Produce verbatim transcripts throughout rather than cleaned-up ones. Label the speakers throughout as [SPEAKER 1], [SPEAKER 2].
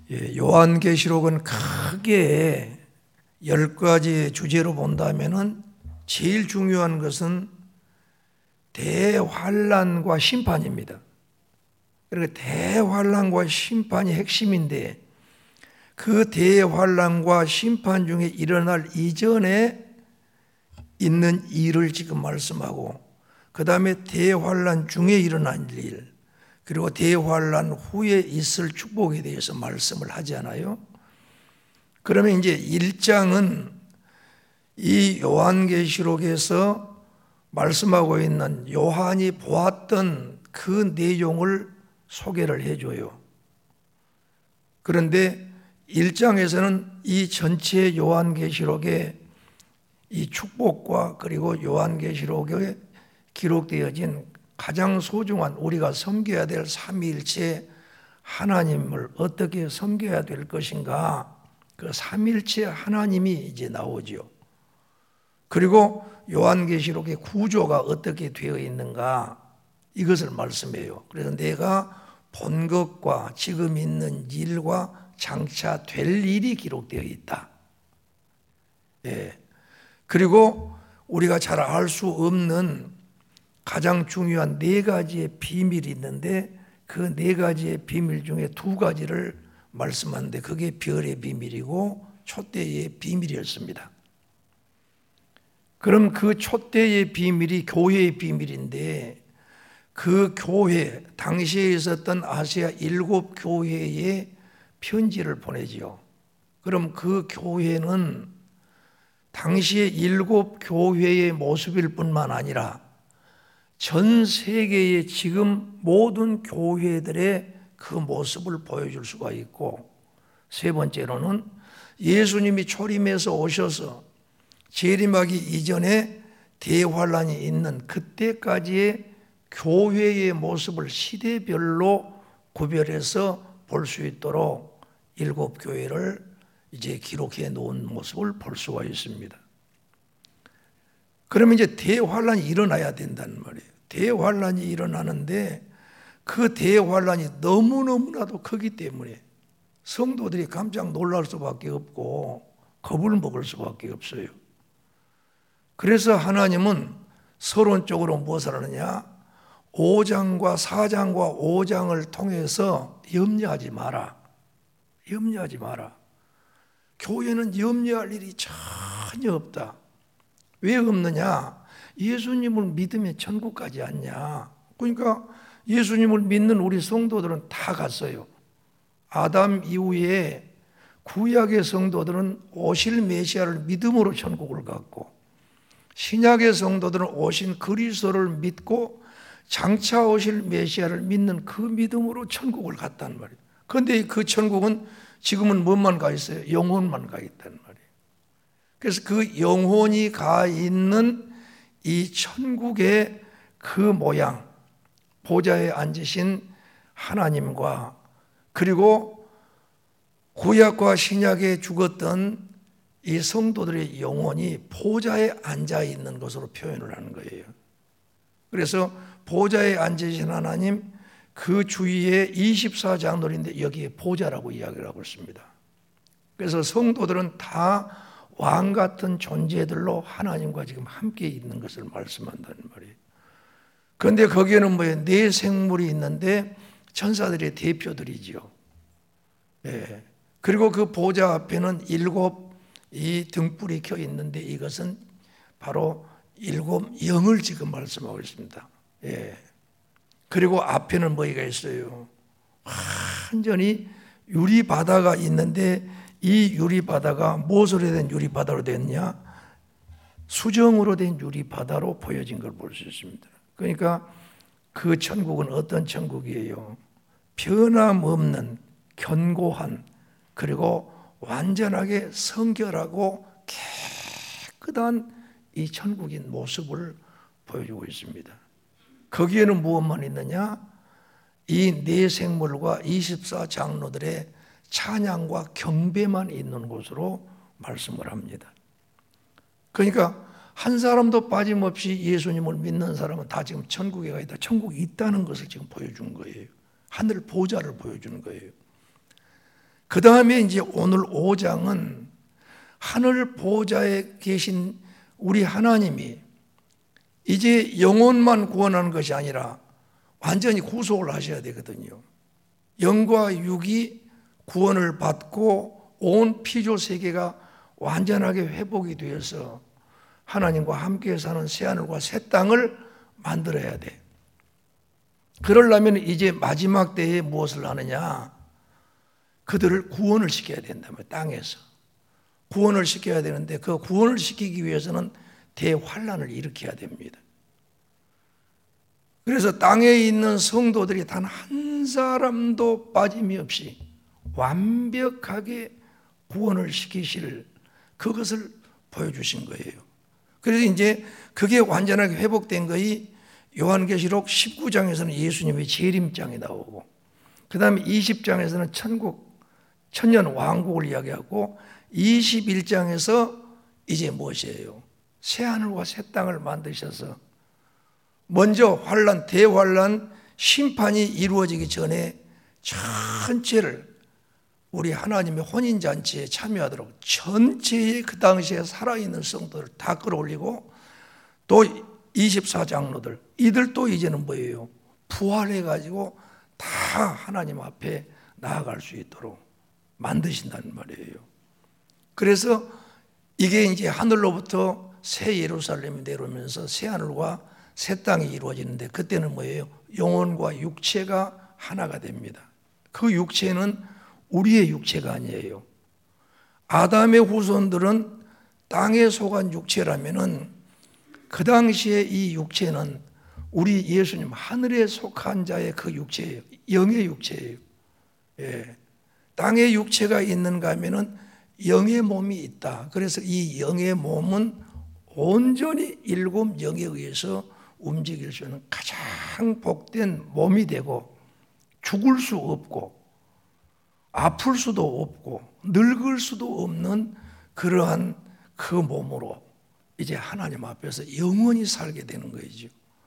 [SPEAKER 1] 예, 요한계시록은 크게 열 가지 주제로 본다면은 제일 중요한 것은 대환란과 심판입니다. 그러니까 대환란과 심판이 핵심인데 그 대환란과 심판 중에 일어날 이전에 있는 일을 지금 말씀하고, 그 다음에 대환란 중에 일어난 일, 그리고 대환란 후에 있을 축복에 대해서 말씀을 하지 않아요? 그러면 이제 일 장은 이 요한계시록에서 말씀하고 있는 요한이 보았던 그 내용을 소개를 해줘요. 그런데 일 장에서는 이 전체 요한계시록의 이 축복과 그리고 요한계시록에 기록되어진 가장 소중한 우리가 섬겨야 될 삼위일체 하나님을 어떻게 섬겨야 될 것인가, 그 삼위일체 하나님이 이제 나오죠. 그리고 요한계시록의 구조가 어떻게 되어 있는가, 이것을 말씀해요. 그래서 내가 본 것과 지금 있는 일과 장차 될 일이 기록되어 있다. 예. 그리고 우리가 잘 알 수 없는 가장 중요한 네 가지의 비밀이 있는데 그 네 가지의 비밀 중에 두 가지를 말씀하는데 그게 별의 비밀이고 촛대의 비밀이었습니다. 그럼 그 촛대의 비밀이 교회의 비밀인데 그 교회, 당시에 있었던 아시아 일곱 교회에 편지를 보내지요. 그럼 그 교회는 당시의 일곱 교회의 모습일 뿐만 아니라 전 세계의 지금 모든 교회들의 그 모습을 보여줄 수가 있고, 세 번째로는 예수님이 초림해서 오셔서 재림하기 이전에 대환란이 있는 그때까지의 교회의 모습을 시대별로 구별해서 볼 수 있도록 일곱 교회를 이제 기록해 놓은 모습을 볼 수가 있습니다. 그러면 이제 대환란이 일어나야 된다는 말이에요. 대환란이 일어나는데 그 대환란이 너무너무나도 크기 때문에 성도들이 깜짝 놀랄 수밖에 없고 겁을 먹을 수밖에 없어요. 그래서 하나님은 서론적으로 무엇을 하느냐? 오 장과 사 장과 오 장을 통해서 염려하지 마라. 염려하지 마라. 교회는 염려할 일이 전혀 없다. 왜 없느냐? 예수님을 믿으면 천국 가지 않냐? 그러니까 예수님을 믿는 우리 성도들은 다 갔어요. 아담 이후에 구약의 성도들은 오실 메시아를 믿음으로 천국을 갔고, 신약의 성도들은 오신 그리스도를 믿고 장차 오실 메시아를 믿는 그 믿음으로 천국을 갔단 말이에요. 그런데 그 천국은 지금은 뭐만 가 있어요? 영혼만 가 있단 말이에요. 그래서 그 영혼이 가 있는 이 천국의 그 모양, 보좌에 앉으신 하나님과 그리고 구약과 신약에 죽었던 이 성도들의 영혼이 보좌에 앉아 있는 것으로 표현을 하는 거예요. 그래서 보좌에 앉으신 하나님, 그 주위에 이십사 장로인데 여기에 보좌라고 이야기를 하고 있습니다. 그래서 성도들은 다 왕 같은 존재들로 하나님과 지금 함께 있는 것을 말씀한다는 말이에요. 그런데 거기에는 뭐예요? 네 생물이 있는데 천사들의 대표들이지요. 예. 그리고 그 보좌 앞에는 일곱 이 등불이 켜 있는데 이것은 바로 일곱 영을 지금 말씀하고 있습니다. 예. 그리고 앞에는 뭐가 있어요? 완전히 유리 바다가 있는데 이 유리 바다가 무엇으로 된 유리 바다로 됐냐? 수정으로 된 유리 바다로 보여진 걸 볼 수 있습니다. 그러니까 그 천국은 어떤 천국이에요? 변함없는 견고한 그리고 완전하게 성결하고 깨끗한 이 천국인 모습을 보여주고 있습니다. 거기에는 무엇만 있느냐? 이 네 생물과 이십사 장로들의 찬양과 경배만 있는 곳으로 말씀을 합니다. 그러니까 한 사람도 빠짐없이 예수님을 믿는 사람은 다 지금 천국에 가 있다. 천국이 있다는 것을 지금 보여준 거예요. 하늘 보좌를 보여주는 거예요. 그 다음에 이제 오늘 오 장은 하늘 보좌에 계신 우리 하나님이 이제 영혼만 구원하는 것이 아니라 완전히 구속을 하셔야 되거든요. 영과 육이 구원을 받고 온 피조 세계가 완전하게 회복이 되어서 하나님과 함께 사는 새하늘과 새 땅을 만들어야 돼. 그러려면 이제 마지막 때에 무엇을 하느냐? 그들을 구원을 시켜야 된다면 땅에서 구원을 시켜야 되는데 그 구원을 시키기 위해서는 대환란을 일으켜야 됩니다. 그래서 땅에 있는 성도들이 단 한 사람도 빠짐이 없이 완벽하게 구원을 시키실 그것을 보여주신 거예요. 그래서 이제 그게 완전하게 회복된 거이 요한계시록 십구 장에서는 예수님의 재림장이 나오고 그 다음에 이십 장에서는 천국, 천년 왕국을 이야기하고 이십일 장에서 이제 무엇이에요? 새하늘과 새 땅을 만드셔서 먼저 환란, 대환란, 심판이 이루어지기 전에 전체를 우리 하나님의 혼인잔치에 참여하도록 전체의 그 당시에 살아있는 성도를 다 끌어올리고 또 이십사 장로들 이들도 이제는 뭐예요? 부활해가지고 다 하나님 앞에 나아갈 수 있도록 만드신다는 말이에요. 그래서 이게 이제 하늘로부터 새 예루살렘이 내려오면서 새 하늘과 새 땅이 이루어지는데 그때는 뭐예요? 영혼과 육체가 하나가 됩니다. 그 육체는 우리의 육체가 아니에요. 아담의 후손들은 땅에 속한 육체라면은 그 당시에 이 육체는 우리 예수님 하늘에 속한 자의 그 육체예요. 영의 육체예요. 예. 땅에 육체가 있는가 하면은 영의 몸이 있다. 그래서 이 영의 몸은 온전히 일곱 영에 의해서 움직일 수 있는 가장 복된 몸이 되고 죽을 수 없고 아플 수도 없고 늙을 수도 없는 그러한 그 몸으로 이제 하나님 앞에서 영원히 살게 되는 거죠.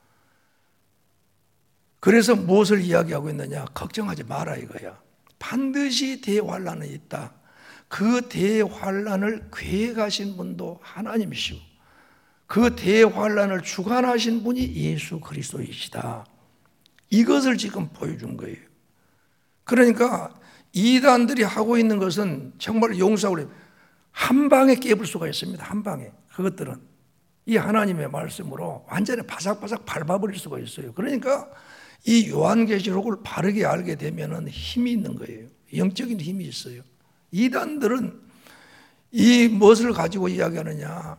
[SPEAKER 1] 그래서 무엇을 이야기하고 있느냐? 걱정하지 마라 이거야. 반드시 대환란은 있다. 그 대환란을 계획하신 분도 하나님이시고 그 대환란을 주관하신 분이 예수 그리스도이시다. 이것을 지금 보여준 거예요. 그러니까 이단들이 하고 있는 것은 정말 용서하고 한 방에 깨볼 수가 있습니다. 한 방에. 그것들은 이 하나님의 말씀으로 완전히 바삭바삭 밟아버릴 수가 있어요. 그러니까 이 요한계시록을 바르게 알게 되면 힘이 있는 거예요. 영적인 힘이 있어요. 이단들은 이 무엇을 가지고 이야기하느냐?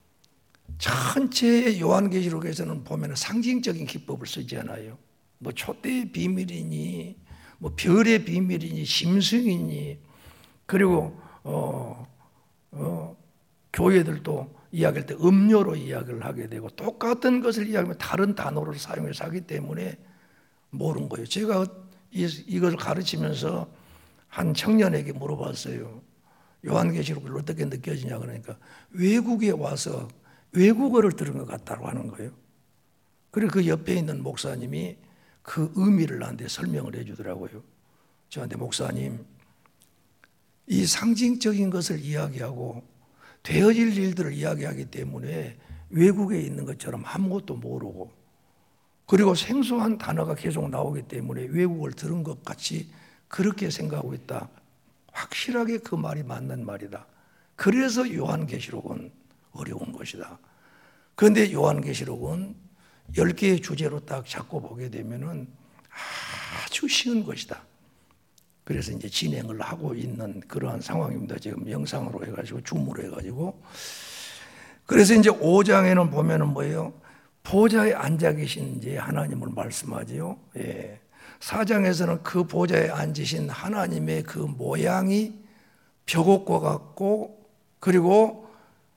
[SPEAKER 1] 전체 요한계시록에서는 보면 상징적인 기법을 쓰지 않아요. 뭐 촛대의 비밀이니, 뭐 별의 비밀이니, 심승이니, 그리고 어, 어, 교회들도 이야기할 때 음료로 이야기를 하게 되고 똑같은 것을 이야기하면 다른 단어를 사용해서 하기 때문에 모르는 거예요. 제가 이, 이것을 가르치면서 한 청년에게 물어봤어요. 요한계시록을 어떻게 느껴지냐 그러니까 외국에 와서 외국어를 들은 것 같다고 하는 거예요. 그리고 그 옆에 있는 목사님이 그 의미를 나한테 설명을 해주더라고요. 저한테 목사님, 이 상징적인 것을 이야기하고 되어질 일들을 이야기하기 때문에 외국에 있는 것처럼 아무것도 모르고 그리고 생소한 단어가 계속 나오기 때문에 외국어를 들은 것 같이 그렇게 생각하고 있다. 확실하게 그 말이 맞는 말이다. 그래서 요한계시록은 어려운 것이다. 그런데 요한계시록은 열 개의 주제로 딱 잡고 보게 되면은 아주 쉬운 것이다. 그래서 이제 진행을 하고 있는 그러한 상황입니다. 지금 영상으로 해가지고 줌으로 해가지고. 그래서 이제 오 장에는 보면은 뭐예요? 보좌에 앉아 계신 이제 하나님을 말씀하지요. 예. 사 장에서는 그 보좌에 앉으신 하나님의 그 모양이 벽옥과 같고 그리고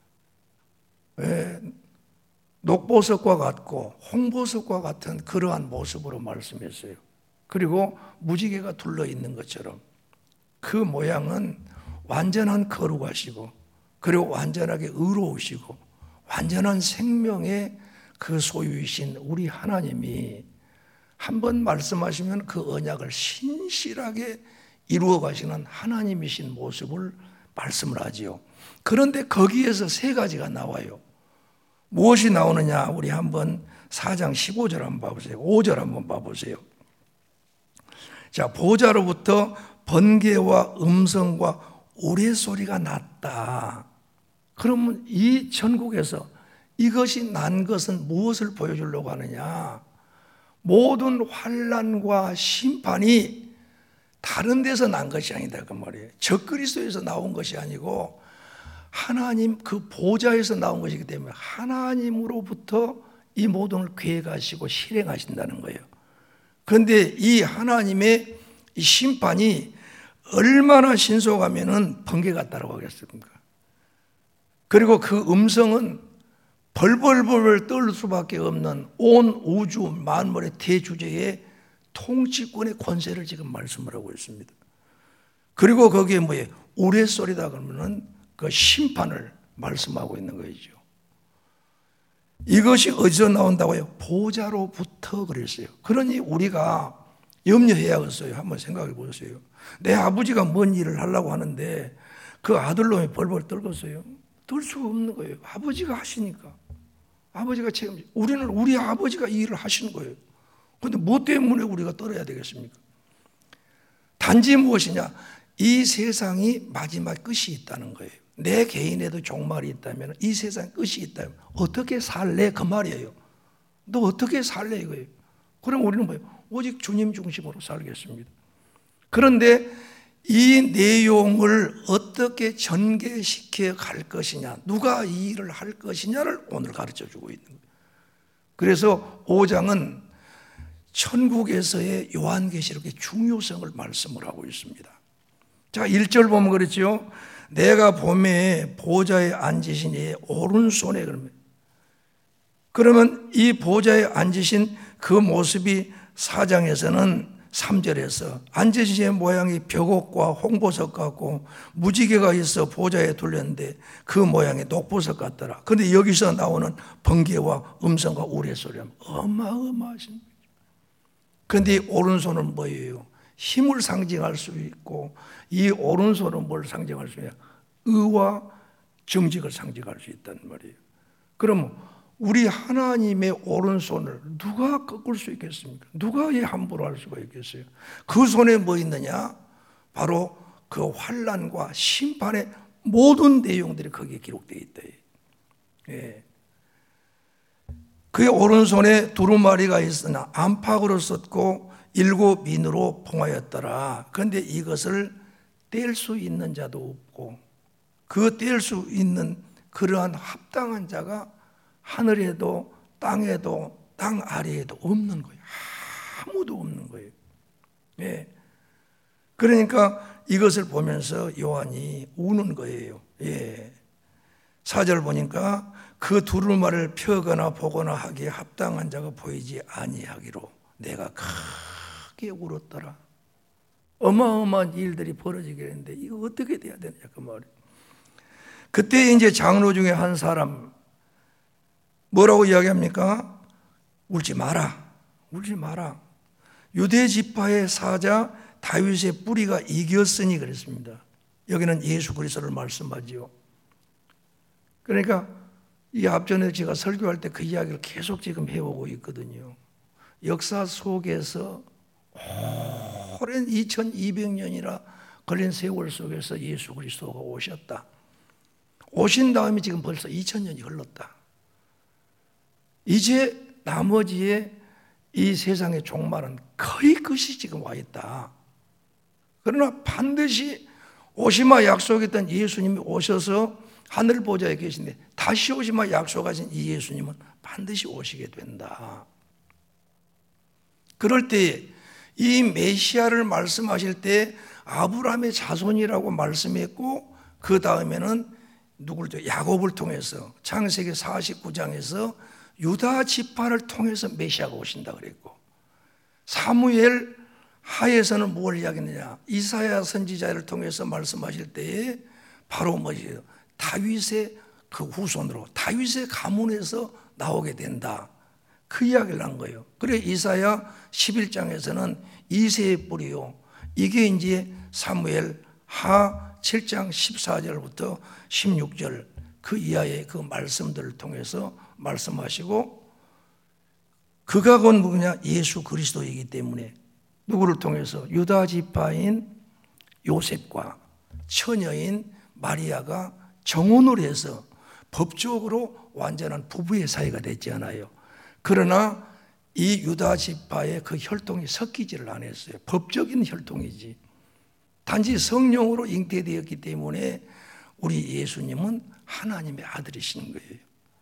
[SPEAKER 1] 예, 녹보석과 같고 홍보석과 같은 그러한 모습으로 말씀했어요. 그리고 무지개가 둘러있는 것처럼 그 모양은 완전한 거룩하시고 그리고 완전하게 의로우시고 완전한 생명의 그 소유이신 우리 하나님이 한 번 말씀하시면 그 언약을 신실하게 이루어 가시는 하나님이신 모습을 말씀을 하지요. 그런데 거기에서 세 가지가 나와요. 무엇이 나오느냐? 우리 한번 사 장 십오 절 한번 봐보세요. 오 절 한번 봐보세요. 자, 보좌로부터 번개와 음성과 우레소리가 났다. 그러면 이 천국에서 이것이 난 것은 무엇을 보여주려고 하느냐? 모든 환난과 심판이 다른 데서 난 것이 아니다 그 말이에요. 적그리스도에서 나온 것이 아니고 하나님 그 보좌에서 나온 것이기 때문에 하나님으로부터 이 모든 걸 계획하시고 실행하신다는 거예요. 그런데 이 하나님의 이 심판이 얼마나 신속하면은 번개 같다라고 하겠습니까? 그리고 그 음성은 벌벌벌 떨 수밖에 없는 온 우주 만물의 대주제의 통치권의 권세를 지금 말씀을 하고 있습니다. 그리고 거기에 뭐예요? 우레소리다 그러면은 그 심판을 말씀하고 있는 거죠. 이것이 어디서 나온다고요? 보좌로부터 그랬어요. 그러니 우리가 염려해야겠어요. 한번 생각해 보세요. 내 아버지가 뭔 일을 하려고 하는데 그 아들놈이 벌벌 떨겠어요? 떨 수가 없는 거예요. 아버지가 하시니까. 아버지가 책임져. 우리는 우리 아버지가 이 일을 하시는 거예요. 그런데 뭐 때문에 우리가 떨어야 되겠습니까? 단지 무엇이냐? 이 세상이 마지막 끝이 있다는 거예요. 내 개인에도 종말이 있다면, 이 세상 끝이 있다면 어떻게 살래? 그 말이에요. 너 어떻게 살래? 이거예요. 그럼 우리는 뭐예요? 오직 주님 중심으로 살겠습니다. 그런데 이 내용을 어떻게 전개시켜 갈 것이냐, 누가 이 일을 할 것이냐를 오늘 가르쳐 주고 있는 거예요. 그래서 오 장은 천국에서의 요한계시록의 중요성을 말씀을 하고 있습니다. 자, 일 절 보면 그렇죠. 내가 봄에 보좌에 앉으신 이의 오른손에 그러면 그러면 이 보좌에 앉으신 그 모습이 사 장에서는 삼 절에서 앉으신 이의 모양이 벽옥과 홍보석 같고 무지개가 있어 보좌에 둘렸는데 그 모양이 녹보석 같더라. 그런데 여기서 나오는 번개와 음성과 우레소리는 어마어마하신 거죠. 그런데 이 오른손은 뭐예요? 힘을 상징할 수 있고 이 오른손은 뭘 상징할 수 있냐? 의와 정직을 상징할 수 있다는 말이에요. 그럼 우리 하나님의 오른손을 누가 꺾을 수 있겠습니까? 누가 이 함부로 할 수가 있겠어요? 그 손에 뭐 있느냐? 바로 그 환난과 심판의 모든 내용들이 거기에 기록되어 있다. 예. 그의 오른손에 두루마리가 있으나 안팎으로 썼고 일곱 민으로 봉하였더라. 그런데 이것을 뗄 수 있는 자도 없고 그 뗄 수 있는 그러한 합당한 자가 하늘에도 땅에도 땅 아래에도 없는 거예요. 아무도 없는 거예요. 예. 그러니까 이것을 보면서 요한이 우는 거예요. 예. 사 절 보니까 그 두루마리를 펴거나 보거나 하기에 합당한 자가 보이지 아니하기로 내가 크게 울었더라. 어마어마한 일들이 벌어지게 했는데 이거 어떻게 돼야 되느냐 그 말이에요. 그때 이제 장로 중에 한 사람 뭐라고 이야기합니까? 울지 마라. 울지 마라. 유대 지파의 사자 다윗의 뿌리가 이겼으니 그랬습니다. 여기는 예수 그리스도를 말씀하지요. 그러니까 이 앞전에 제가 설교할 때 그 이야기를 계속 지금 해오고 있거든요. 역사 속에서 오랜 이천이백 년이나 걸린 세월 속에서 예수 그리스도가 오셨다. 오신 다음에 지금 벌써 이천 년이 흘렀다. 이제 나머지의 이 세상의 종말은 거의 끝이 지금 와 있다. 그러나 반드시 오시마 약속했던 예수님이 오셔서 하늘 보좌에 계신데 다시 오시마 약속하신 이 예수님은 반드시 오시게 된다. 그럴 때 이 메시아를 말씀하실 때 아브라함의 자손이라고 말씀했고 그 다음에는 누굴 야곱을 통해서 창세기 사십구 장에서 유다 지파를 통해서 메시아가 오신다 그랬고 사무엘 하에서는 뭘 이야기했느냐? 이사야 선지자를 통해서 말씀하실 때에 바로 뭐지요? 다윗의 그 후손으로 다윗의 가문에서 나오게 된다. 그 이야기를 한 거예요. 그래 이사야 십일 장에서는 이새의 뿌리요 이게 이제 사무엘 하 칠 장 십사 절부터 십육 절 그 이하의 그 말씀들을 통해서 말씀하시고, 그가 곧 누구냐? 예수 그리스도이기 때문에 누구를 통해서? 유다 지파인 요셉과 처녀인 마리아가 정혼을 해서 법적으로 완전한 부부의 사이가 됐지 않아요. 그러나 이 유다 지파의 그 혈통이 섞이지를 않았어요. 법적인 혈통이지. 단지 성령으로 잉태되었기 때문에 우리 예수님은 하나님의 아들이신 거예요.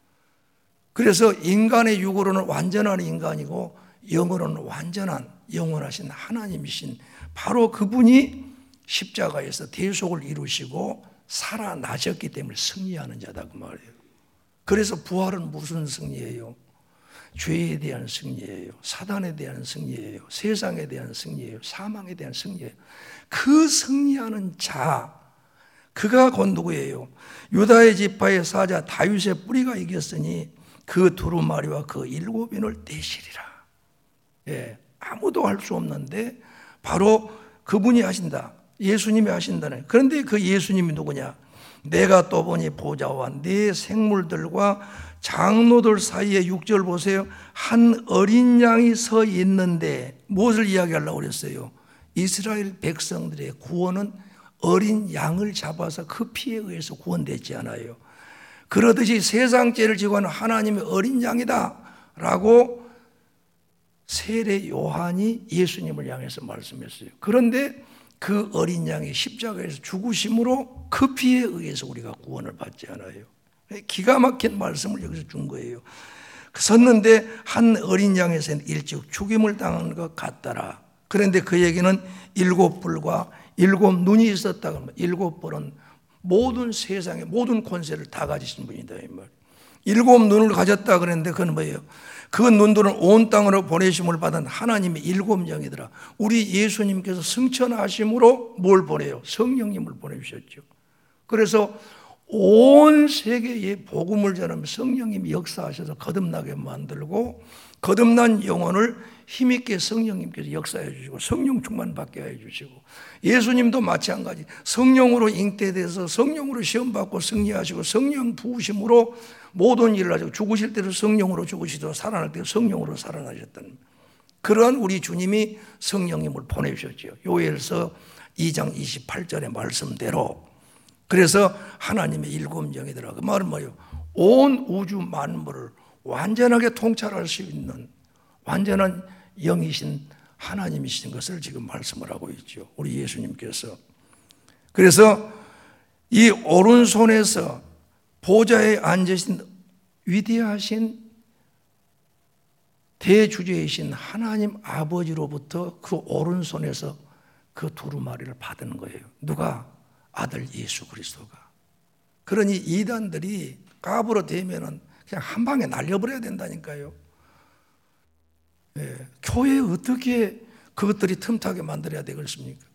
[SPEAKER 1] 그래서 인간의 육으로는 완전한 인간이고 영으로는 완전한 영원하신 하나님이신 바로 그분이 십자가에서 대속을 이루시고 살아나셨기 때문에 승리하는 자다 그 말이에요. 그래서 부활은 무슨 승리예요? 죄에 대한 승리예요. 사단에 대한 승리예요. 세상에 대한 승리예요. 사망에 대한 승리예요. 그 승리하는 자, 그가 곧 누구예요? 유다의 지파의 사자 다윗의 뿌리가 이겼으니 그 두루마리와 그 일곱 인을 떼시리라. 예, 아무도 할 수 없는데 바로 그분이 하신다. 예수님이 하신다네. 그런데 그 예수님이 누구냐? 내가 또 보니 보좌와 네 생물들과 장로들 사이에 육 절 보세요. 한 어린 양이 서 있는데 무엇을 이야기하려고 그랬어요? 이스라엘 백성들의 구원은 어린 양을 잡아서 그 피에 의해서 구원되지 않아요. 그러듯이 세상 죄를 지고 하는 하나님의 어린 양이다 라고 세례 요한이 예수님을 향해서 말씀했어요. 그런데 그 어린 양이 십자가에서 죽으심으로 그 피에 의해서 우리가 구원을 받지 않아요. 기가 막힌 말씀을 여기서 준 거예요. 섰는데 한 어린 양에서는 일찍 죽임을 당한 것 같더라. 그런데 그 얘기는 일곱 불과 일곱 눈이 있었다고 합니다. 일곱 불은 모든 세상의 모든 권세를 다 가지신 분이다 이 말. 일곱 눈을 가졌다 그랬는데 그건 뭐예요? 그 눈들은 온 땅으로 보내심을 받은 하나님의 일곱 영이더라. 우리 예수님께서 승천하심으로 뭘 보내요? 성령님을 보내주셨죠. 그래서 온 세계에 복음을 전하며 성령님이 역사하셔서 거듭나게 만들고 거듭난 영혼을 힘있게 성령님께서 역사해 주시고 성령 충만받게 해주시고, 예수님도 마찬가지 성령으로 잉태돼서 성령으로 시험받고 승리하시고 성령 부으심으로 모든 일을 하시고 죽으실 때도 성령으로 죽으시고 살아날 때도 성령으로 살아나셨다는 그런 우리 주님이 성령님을 보내주셨죠. 요엘서 이 장 이십팔 절의 말씀대로. 그래서 하나님의 일곱 영이더라. 그 말은 뭐예요? 온 우주 만물을 완전하게 통찰할 수 있는 완전한 영이신 하나님이신 것을 지금 말씀을 하고 있죠. 우리 예수님께서. 그래서 이 오른손에서 보좌에 앉으신 위대하신 대주제이신 하나님 아버지로부터 그 오른손에서 그 두루마리를 받은 거예요. 누가? 아들 예수 그리스도가. 그러니 이단들이 까불어 대면은 그냥 한 방에 날려버려야 된다니까요. 예, 교회에 어떻게 그것들이 틈타게 만들어야 되겠습니까?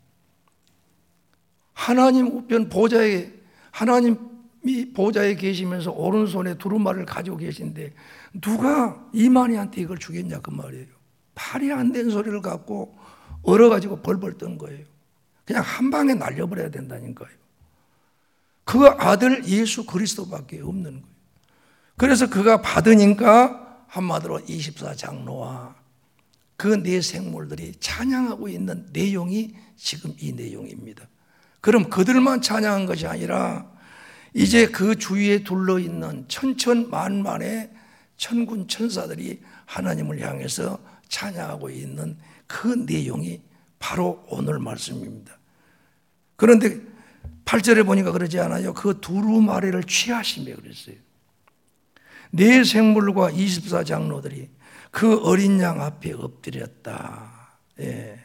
[SPEAKER 1] 하나님 우편 보좌에, 하나님이 보좌에 계시면서 오른손에 두루마리를 가지고 계신데 누가 이만희한테 이걸 주겠냐 그 말이에요. 말이 안 된 소리를 갖고 얼어가지고 벌벌 뜬 거예요. 그냥 한 방에 날려버려야 된다니까요. 그 아들 예수 그리스도밖에 없는 거예요. 그래서 그가 받으니까 한마디로 이십사 장로와 그 네 생물들이 찬양하고 있는 내용이 지금 이 내용입니다. 그럼 그들만 찬양한 것이 아니라 이제 그 주위에 둘러있는 천천만만의 천군 천사들이 하나님을 향해서 찬양하고 있는 그 내용이 바로 오늘 말씀입니다. 그런데 팔 절에 보니까 그러지 않아요? 그 두루마리를 취하시며 그랬어요. 네 생물과 이십사 장로들이 그 어린 양 앞에 엎드렸다. 예.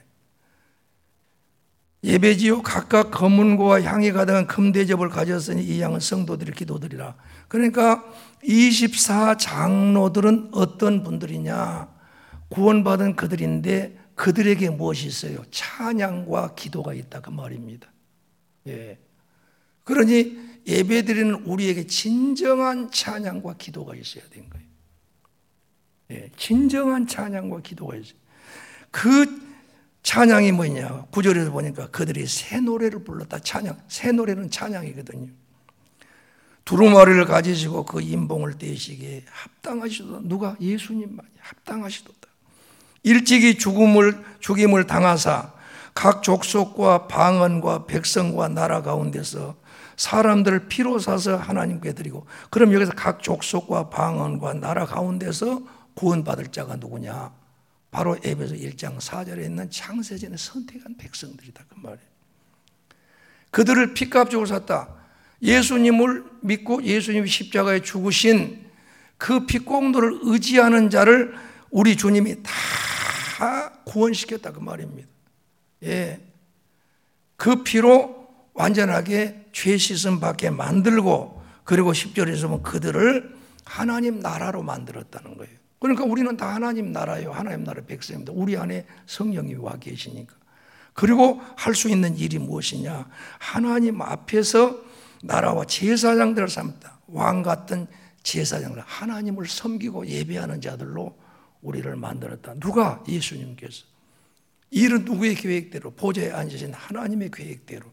[SPEAKER 1] 예배지요 각각 검은고와 향이 가득한 금대접을 가졌으니 이 양은 성도들의 기도드리라. 그러니까 이십사 장로들은 어떤 분들이냐? 구원받은 그들인데 그들에게 무엇이 있어요? 찬양과 기도가 있다 그 말입니다. 예. 그러니 예배드리는 우리에게 진정한 찬양과 기도가 있어야 된 거예요. 예. 진정한 찬양과 기도가 있어요. 그 찬양이 뭐냐? 구 절에서 보니까 그들이 새 노래를 불렀다. 찬양. 새 노래는 찬양이거든요. 두루마리를 가지시고 그 인봉을 떼시기에 합당하시도다. 누가? 예수님만이 합당하시도다. 일찍이 죽음을 죽임을 당하사 각 족속과 방언과 백성과 나라 가운데서 사람들을 피로 사서 하나님께 드리고, 그럼 여기서 각 족속과 방언과 나라 가운데서 구원받을 자가 누구냐? 바로 에베소 일 장 사 절에 있는 창세전에 선택한 백성들이다, 그 말이에요. 그들을 피값 주고 샀다. 예수님을 믿고 예수님이 십자가에 죽으신 그 피공로를 의지하는 자를 우리 주님이 다 구원시켰다, 그 말입니다. 예, 그 피로 완전하게 죄 씻음 받게 만들고, 그리고 십 절에서 보면 그들을 하나님 나라로 만들었다는 거예요. 그러니까 우리는 다 하나님 나라예요. 하나님 나라 백성입니다. 우리 안에 성령이 와 계시니까. 그리고 할 수 있는 일이 무엇이냐? 하나님 앞에서 나라와 제사장들을 삼다. 왕 같은 제사장들, 하나님을 섬기고 예배하는 자들로 우리를 만들었다. 누가? 예수님께서. 일은 누구의 계획대로? 보좌에 앉으신 하나님의 계획대로.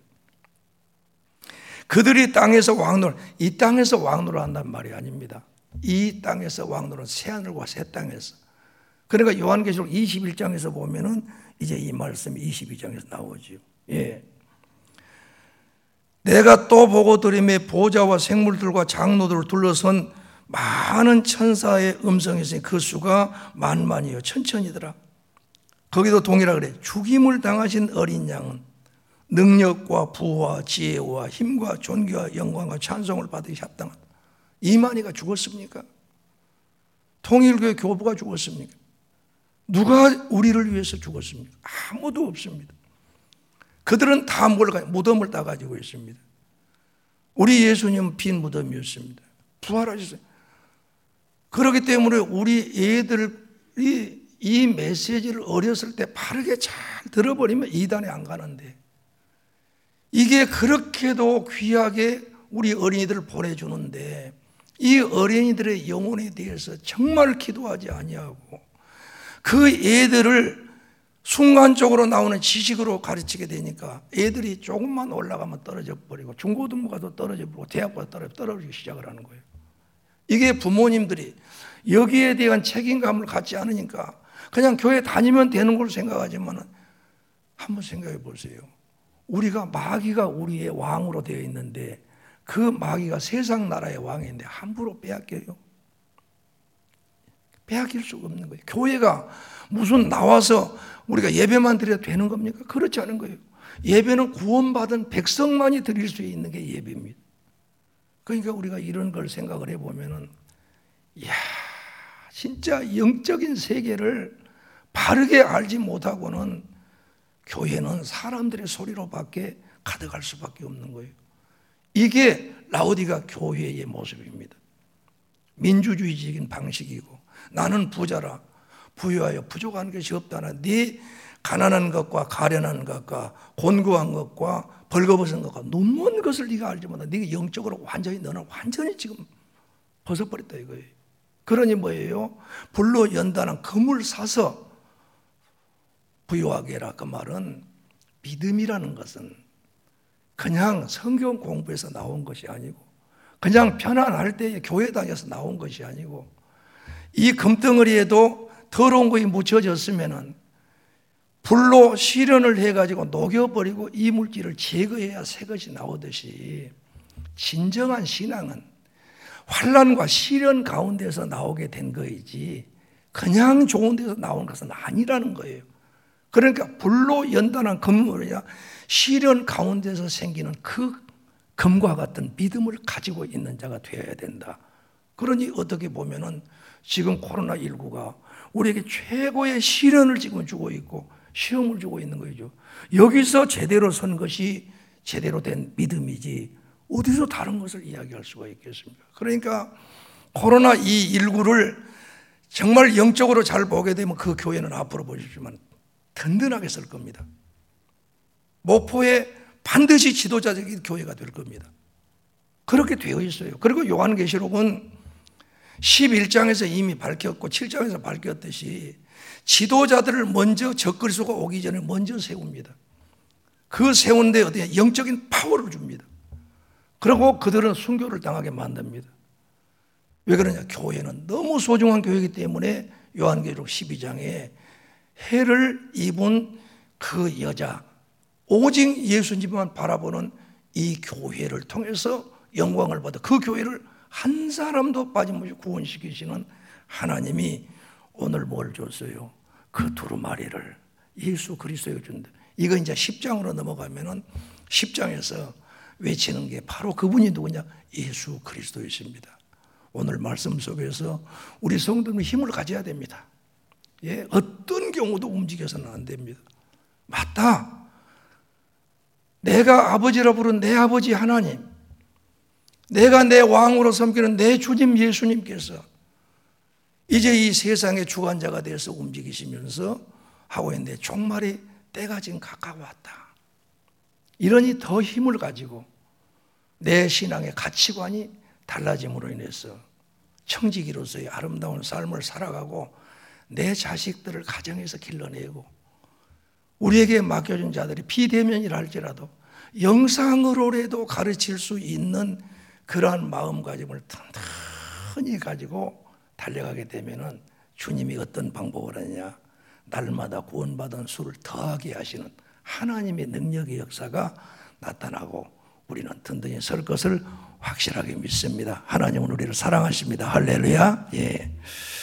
[SPEAKER 1] 그들이 땅에서 왕노를, 이 땅에서 왕노를 한단 말이 아닙니다. 이 땅에서 왕노는 새하늘과 새 땅에서. 그러니까 요한계시록 이십일 장에서 보면은 이제 이 말씀이 이십이 장에서 나오죠. 예. 내가 또 보고 들음에 보좌와 생물들과 장로들을 둘러선 많은 천사의 음성이 있으니 그 수가 만만이요 천천이더라. 거기도 동일하게 그래. 죽임을 당하신 어린 양은 능력과 부와 지혜와 힘과 존귀와 영광과 찬송을 받으기 합당하다. 이만희가 죽었습니까? 통일교회 교부가 죽었습니까? 누가 우리를 위해서 죽었습니까? 아무도 없습니다. 그들은 다 뭘 가지고, 무덤을 다 가지고 있습니다. 우리 예수님은 빈 무덤이었습니다. 부활하셨어요. 그렇기 때문에 우리 애들이 이 메시지를 어렸을 때 바르게 잘 들어버리면 이단에 안 가는데, 이게 그렇게도 귀하게 우리 어린이들을 보내주는데 이 어린이들의 영혼에 대해서 정말 기도하지 아니하고 그 애들을 순간적으로 나오는 지식으로 가르치게 되니까 애들이 조금만 올라가면 떨어져 버리고, 중고등부 가도 떨어져 버리고, 대학보다 떨어져, 떨어지기 시작을 하는 거예요. 이게 부모님들이 여기에 대한 책임감을 갖지 않으니까 그냥 교회 다니면 되는 걸 생각하지만, 한번 생각해 보세요. 우리가 마귀가 우리의 왕으로 되어 있는데 그 마귀가 세상 나라의 왕인데 함부로 빼앗겨요? 빼앗길 수가 없는 거예요. 교회가 무슨 나와서 우리가 예배만 드려도 되는 겁니까? 그렇지 않은 거예요. 예배는 구원받은 백성만이 드릴 수 있는 게 예배입니다. 그러니까 우리가 이런 걸 생각을 해보면은, 이야, 진짜 영적인 세계를 바르게 알지 못하고는 교회는 사람들의 소리로밖에 가득할 수밖에 없는 거예요. 이게 라오디가 교회의 모습입니다. 민주주의적인 방식이고, 나는 부자라 부유하여 부족한 것이 없다나, 네 가난한 것과 가련한 것과 곤고한 것과 벌거벗은 것과 눈먼 것을 네가 알지 못한다. 네가 영적으로 완전히, 너는 완전히 지금 벗어버렸다 이거예요. 그러니 뭐예요? 불로 연단한 금을 사서 부유하게 해라. 그 말은 믿음이라는 것은 그냥 성경 공부에서 나온 것이 아니고, 그냥 편안할 때 교회 다녀서 나온 것이 아니고, 이 금덩어리에도 더러운 것이 묻혀졌으면은 불로 시련을 해가지고 녹여버리고 이 물질을 제거해야 새 것이 나오듯이, 진정한 신앙은 환난과 시련 가운데서 나오게 된 거이지 그냥 좋은 데서 나온 것은 아니라는 거예요. 그러니까 불로 연단한 금물이냐, 시련 가운데서 생기는 그 금과 같은 믿음을 가지고 있는 자가 되어야 된다. 그러니 어떻게 보면은 지금 코로나십구가 우리에게 최고의 시련을 지금 주고 있고 시험을 주고 있는 거죠. 여기서 제대로 선 것이 제대로 된 믿음이지 어디서 다른 것을 이야기할 수가 있겠습니까? 그러니까 코로나십구를 정말 영적으로 잘 보게 되면 그 교회는 앞으로 보시지만 든든하게 설 겁니다. 목포에 반드시 지도자적인 교회가 될 겁니다. 그렇게 되어 있어요. 그리고 요한계시록은 십일 장에서 이미 밝혔고 칠 장에서 밝혔듯이 지도자들을 먼저 적그리스도가 오기 전에 먼저 세웁니다. 그 세운 데 어디에 영적인 파워를 줍니다. 그리고 그들은 순교를 당하게 만듭니다. 왜 그러냐? 교회는 너무 소중한 교회이기 때문에 요한계시록 십이 장에 해를 입은 그 여자, 오직 예수님만 바라보는 이 교회를 통해서 영광을 받아 그 교회를 한 사람도 빠짐없이 구원시키시는 하나님이 오늘 뭘 줬어요? 그 두루마리를 예수 그리스도에게 준다. 이거 이제 십 장으로 넘어가면은 십 장에서 외치는 게 바로 그분이 누구냐? 예수 그리스도이십니다. 오늘 말씀 속에서 우리 성도는 힘을 가져야 됩니다. 예, 어떤 경우도 움직여서는 안 됩니다. 맞다. 내가 아버지라 부른 내 아버지 하나님, 내가 내 왕으로 섬기는 내 주님 예수님께서 이제 이 세상의 주관자가 되어서 움직이시면서 하고 있는데 종말이 때가 지금 가까워왔다. 이러니 더 힘을 가지고 내 신앙의 가치관이 달라짐으로 인해서 청지기로서의 아름다운 삶을 살아가고 내 자식들을 가정에서 길러내고 우리에게 맡겨준 자들이 비대면이라 할지라도 영상으로라도 가르칠 수 있는 그러한 마음가짐을 튼튼히 가지고 달려가게 되면은 주님이 어떤 방법을 하느냐? 날마다 구원받은 수를 더하게 하시는 하나님의 능력의 역사가 나타나고 우리는 든든히 설 것을 확실하게 믿습니다. 하나님은 우리를 사랑하십니다. 할렐루야. 예.